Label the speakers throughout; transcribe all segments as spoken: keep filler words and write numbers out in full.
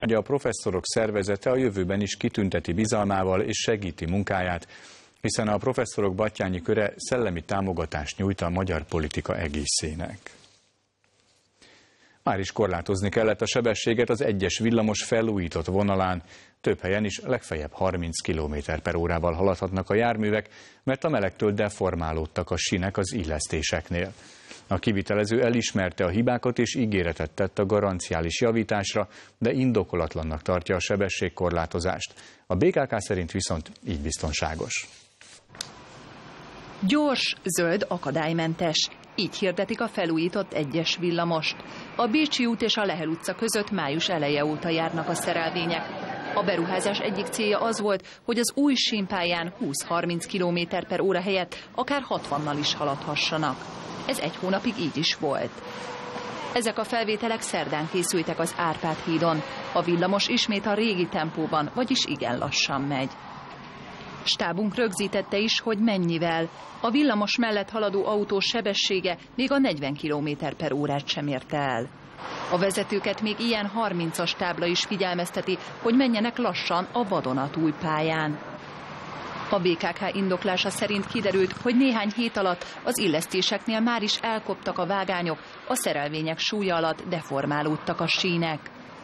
Speaker 1: A professzorok szervezete a jövőben is kitünteti bizalmával és segíti munkáját, hiszen a professzorok Batthyány köre szellemi támogatást nyújt a magyar politika egészének. Már is korlátozni kellett a sebességet az egyes villamos felújított vonalán. Több helyen is legfeljebb harminc kilométer per órával haladhatnak a járművek, mert a melegtől deformálódtak a sínek az illesztéseknél. A kivitelező elismerte a hibákat és ígéretet tett a garanciális javításra, de indokolatlannak tartja a sebességkorlátozást. A bé ká ká szerint viszont így biztonságos.
Speaker 2: Gyors, zöld, akadálymentes. Így hirdetik a felújított egyes villamost. A Bécsi út és a Lehel utca között május eleje óta járnak a szerelvények. A beruházás egyik célja az volt, hogy az új sínpályán húsz-harminc kilométer per óra helyett akár hatvannal is haladhassanak. Ez egy hónapig így is volt. Ezek a felvételek szerdán készültek az Árpád hídon. A villamos ismét a régi tempóban, vagyis igen lassan megy. Stábunk rögzítette is, hogy mennyivel. A villamos mellett haladó autó sebessége még a negyven kilométer per órát sem érte el. A vezetőket még ilyen harmincas tábla is figyelmezteti, hogy menjenek lassan a vadonatúj pályán. A bé ká ká indoklása szerint kiderült, hogy néhány hét alatt az illesztéseknél már is elkoptak a vágányok, a szerelvények súlya alatt deformálódtak a sínek.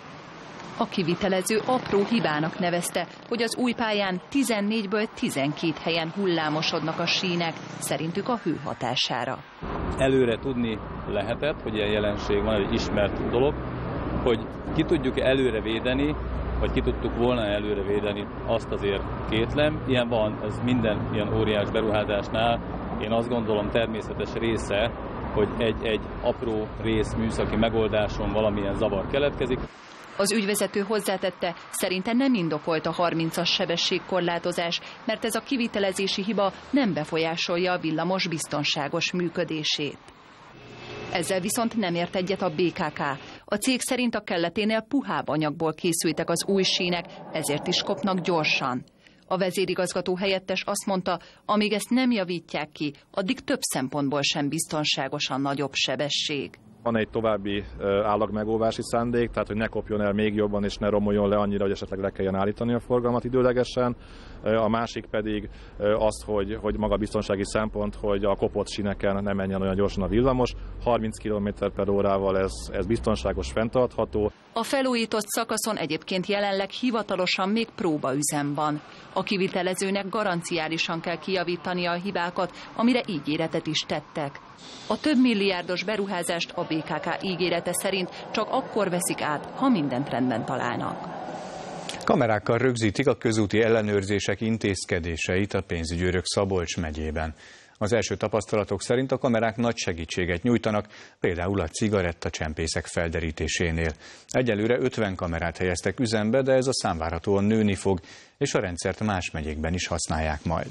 Speaker 2: A kivitelező apró hibának nevezte, hogy az új pályán tizennégyből tizenkét helyen hullámosodnak a sínek, szerintük a hő hatására.
Speaker 3: Előre tudni lehetett, hogy ilyen jelenség van, egy ismert dolog, hogy ki tudjuk előre védeni, vagy ki tudtuk volna előre védeni, azt azért kétlem. Ilyen van, ez minden ilyen óriás beruházásnál. Én azt gondolom természetes része, hogy egy-egy apró rész műszaki megoldáson valamilyen zavar keletkezik.
Speaker 2: Az ügyvezető hozzátette, szerinte nem indokolt a harmincas sebességkorlátozás, mert ez a kivitelezési hiba nem befolyásolja a villamos biztonságos működését. Ezzel viszont nem ért egyet a bé ká ká. A cég szerint a kelleténél puhább anyagból készültek az új sínek, ezért is kopnak gyorsan. A vezérigazgató helyettes azt mondta, amíg ezt nem javítják ki, addig több szempontból sem biztonságosan nagyobb sebesség.
Speaker 4: Van egy további állagmegóvási szándék, tehát hogy ne kopjon el még jobban és ne romoljon le annyira, hogy esetleg le kelljen állítani a forgalmat időlegesen. A másik pedig az, hogy, hogy maga biztonsági szempont, hogy a kopott síneken ne menjen olyan gyorsan a villamos. harminc kilométer per órával ez, ez biztonságos, fenntartható.
Speaker 2: A felújított szakaszon egyébként jelenleg hivatalosan még próbaüzem van. A kivitelezőnek garanciálisan kell kijavítani a hibákat, amire ígéretet is tettek. A több milliárdos beruházást a bé ká ká ígérete szerint csak akkor veszik át, ha mindent rendben találnak.
Speaker 1: Kamerákkal rögzítik a közúti ellenőrzések intézkedéseit a pénzügyőrök Szabolcs megyében. Az első tapasztalatok szerint a kamerák nagy segítséget nyújtanak, például a cigarettacsempészek felderítésénél. Egyelőre ötven kamerát helyeztek üzembe, de ez a szám várhatóan nőni fog, és a rendszert más megyékben is használják majd.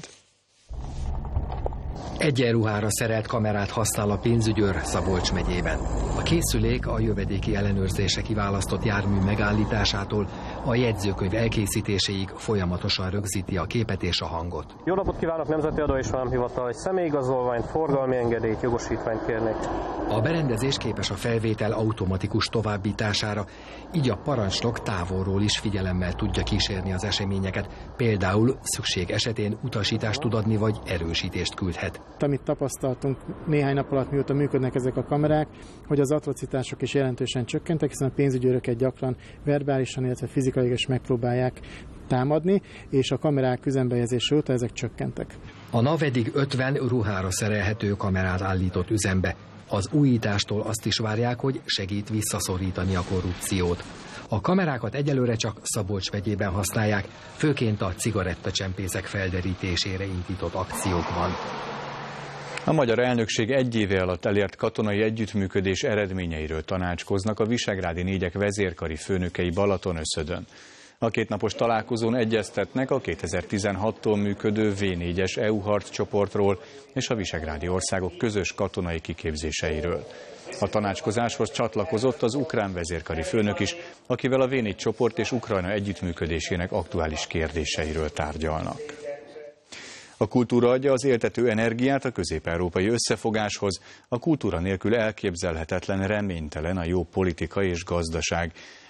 Speaker 5: Egyenruhára szerelt kamerát használ a pénzügyőr Szabolcs megyében. A készülék a jövedéki ellenőrzésre kiválasztott jármű megállításától a jegyzőkönyv elkészítéséig folyamatosan rögzíti a képet és a hangot.
Speaker 6: Jó napot kívánok, Nemzeti Adó és Vámhivatal, egy személyigazolványt, forgalmi engedélyt, jogosítványt kérnék.
Speaker 5: A berendezés képes a felvétel automatikus továbbítására, így a parancsnok távolról is figyelemmel tudja kísérni az eseményeket, például szükség esetén utasítást tud adni vagy erősítést küldhet.
Speaker 7: Amit tapasztaltunk néhány nap alatt, mióta működnek ezek a kamerák, hogy az atrocitások is jelentősen csökkentek, hiszen a pénzügyőröket gyakran verbálisan, illetve fizikailag is megpróbálják támadni, és a kamerák üzembehelyezése óta ezek csökkentek.
Speaker 5: A NAV eddig ötven ruhára szerelhető kamerát állított üzembe. Az újítástól azt is várják, hogy segít visszaszorítani a korrupciót. A kamerákat egyelőre csak Szabolcs megyében használják, főként a cigarettacsempészek felderítésére indított akciókban.
Speaker 1: A magyar elnökség egy éve alatt elért katonai együttműködés eredményeiről tanácskoznak a visegrádi négyek vezérkari főnökei Balatonöszödön. A kétnapos találkozón egyeztetnek a kétezer-tizenhattól működő vé négyes é u harccsoportról és a visegrádi országok közös katonai kiképzéseiről. A tanácskozáshoz csatlakozott az ukrán vezérkari főnök is, akivel a vé négy csoport és Ukrajna együttműködésének aktuális kérdéseiről tárgyalnak. A kultúra adja az éltető energiát a közép-európai összefogáshoz, a kultúra nélkül elképzelhetetlen, reménytelen a jó politika és gazdaság.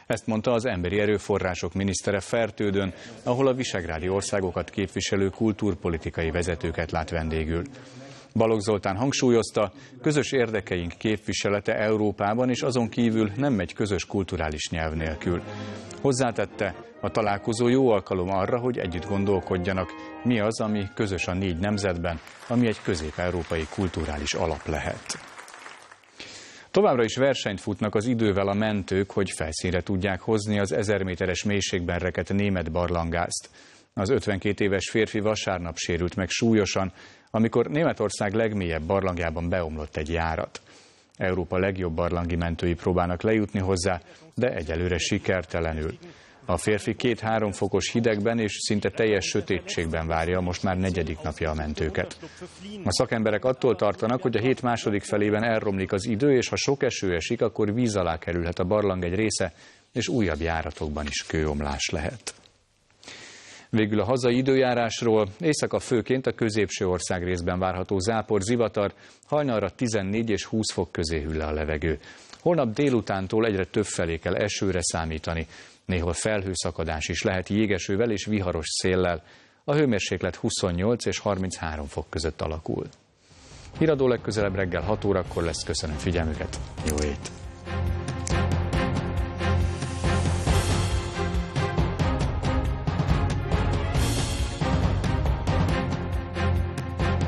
Speaker 1: Ezt mondta az emberi erőforrások minisztere Fertődön, ahol a visegrádi országokat képviselő kultúrpolitikai vezetőket lát vendégül. Balogh Zoltán hangsúlyozta, közös érdekeink képviselete Európában és azon kívül nem megy közös kulturális nyelv nélkül. Hozzátette, a találkozó jó alkalom arra, hogy együtt gondolkodjanak, mi az, ami közös a négy nemzetben, ami egy közép-európai kulturális alap lehet. Továbbra is versenyt futnak az idővel a mentők, hogy felszínre tudják hozni az ezer méteres mélységben rekedt német barlangázt. Az ötvenkét éves férfi vasárnap sérült meg súlyosan, amikor Németország legmélyebb barlangjában beomlott egy járat. Európa legjobb barlangi mentői próbálnak lejutni hozzá, de egyelőre sikertelenül. A férfi két-három fokos hidegben és szinte teljes sötétségben várja most már negyedik napja a mentőket. A szakemberek attól tartanak, hogy a hét második felében elromlik az idő, és ha sok eső esik, akkor víz alá kerülhet a barlang egy része, és újabb járatokban is kőomlás lehet. Végül a hazai időjárásról, éjszaka főként a középső országrészben várható zápor, zivatar, hajnalra tizennégy és húsz fok közé hűl le a levegő. Holnap délutántól egyre több felé kell esőre számítani, néhol felhőszakadás is lehet jégesővel és viharos széllel. A hőmérséklet huszonnyolc és harminchárom fok között alakul. Híradó legközelebb reggel hat órakor lesz, köszönöm figyelmüket, jó ét!